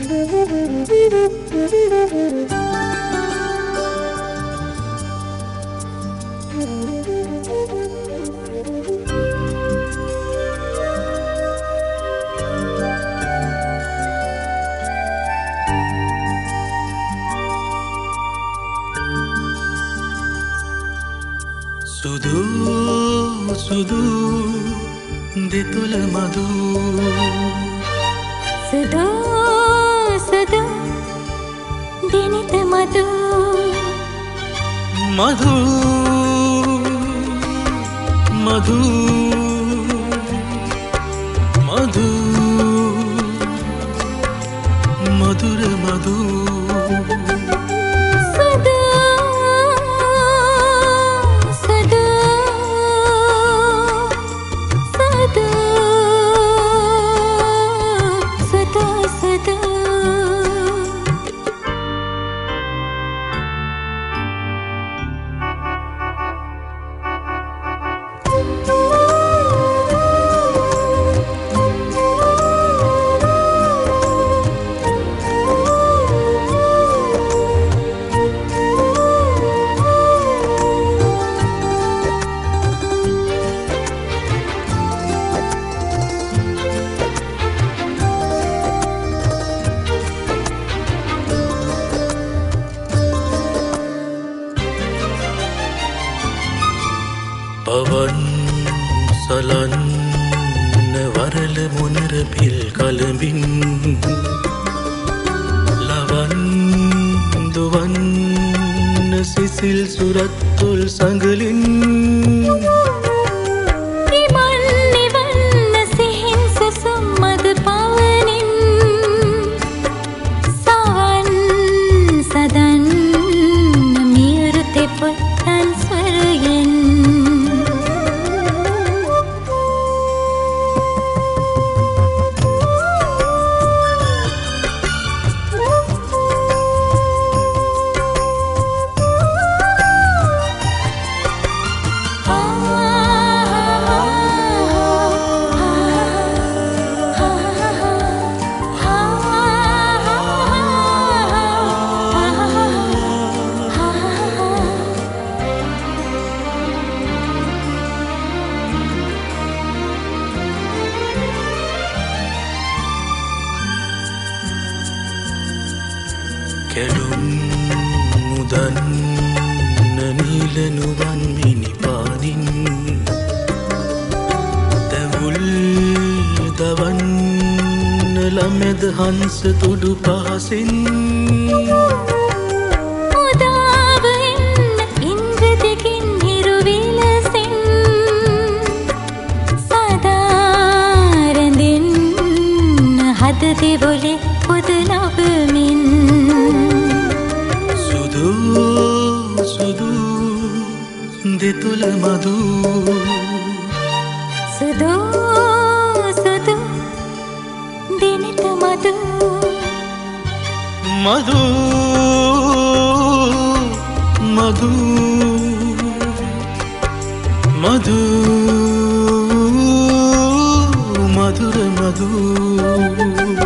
සුදු සුදු දෙතුල මధు සුදු සුදු දිනිත මధు මధు මధు මధు මధుර මధు පවන් සලන්න වරල මොනර පිල් කලඹින් ලවන් දුවන්න සිසිල් සුරත් තුල් සඟලින් කැඩුම් මුදන්න නීල නුවන් මිනිපානින් දැවුල් දවන්න ළමෙද හංස තුඩු පහසින් උදාව එන්න ඉන්ද්‍ර දෙකින් හිරු විලසින් සදා රැඳෙන්න හද දෙවොලේ පොද ලබමින් සුදු දෙතුල මధు සුදු සුදු දිනිත මధు මధు මధు මధు මధుර මధు